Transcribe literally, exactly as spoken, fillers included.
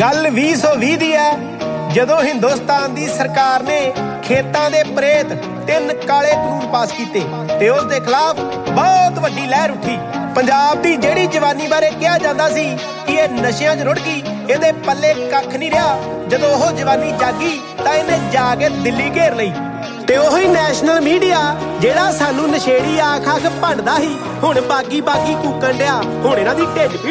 ਗੱਲ ਵੀਹ ਸੌ ਵੀਹ ਦੀ ਹੈ ਜਦੋਂ ਹਿੰਦੁਸਤਾਨ ਦੀ ਸਰਕਾਰ ਨੇ ਖੇਤਾਂ ਦੇ ਪ੍ਰੇਤ ਤਿੰਨ ਕਾਲੇ ਕਾਨੂੰਨ ਪਾਸ ਕੀਤੇ ਤੇ ਉਸ ਦੇ ਖਿਲਾਫ ਬਹੁਤ ਵੱਡੀ ਲਹਿਰ ਉੱਠੀ। ਪੰਜਾਬ ਦੀ ਜਿਹੜੀ ਜਵਾਨੀ ਬਾਰੇ ਕਿਹਾ ਜਾਂਦਾ ਸੀ ਕਿ ਇਹ ਨਸ਼ਿਆਂ 'ਚ ਰੁੜ ਗਈ, ਇਹਦੇ ਪੱਲੇ ਕੱਖ ਨਹੀਂ ਰਿਹਾ। ਜਦੋਂ ਉਹ ਜਵਾਨੀ ਜਾਗੀ ਤਾਂ ਇਹਨੇ ਜਾ ਕੇ ਦਿੱਲੀ ਘੇਰ ਲਈ ਤੇ ਉਹੀ ਨੈਸ਼ਨਲ ਮੀਡੀਆ ਜਿਹੜਾ ਸਾਨੂੰ ਨਸ਼ੇੜੀ ਆਖ ਆਖ ਭੰਡਦਾ ਸੀ ਹੁਣ ਬਾਗੀ ਬਾਗੀ ਕੂਕਣ ਡਿਆ। ਹੁਣ ਇਹਨਾਂ ਦੀ ਢਿੱਡ